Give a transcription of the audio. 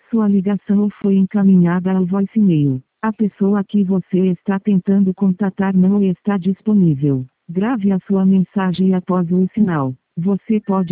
Sua ligação foi encaminhada ao voicemail. A pessoa que você está tentando contatar não está disponível. Grave a sua mensagem após o sinal. Você pode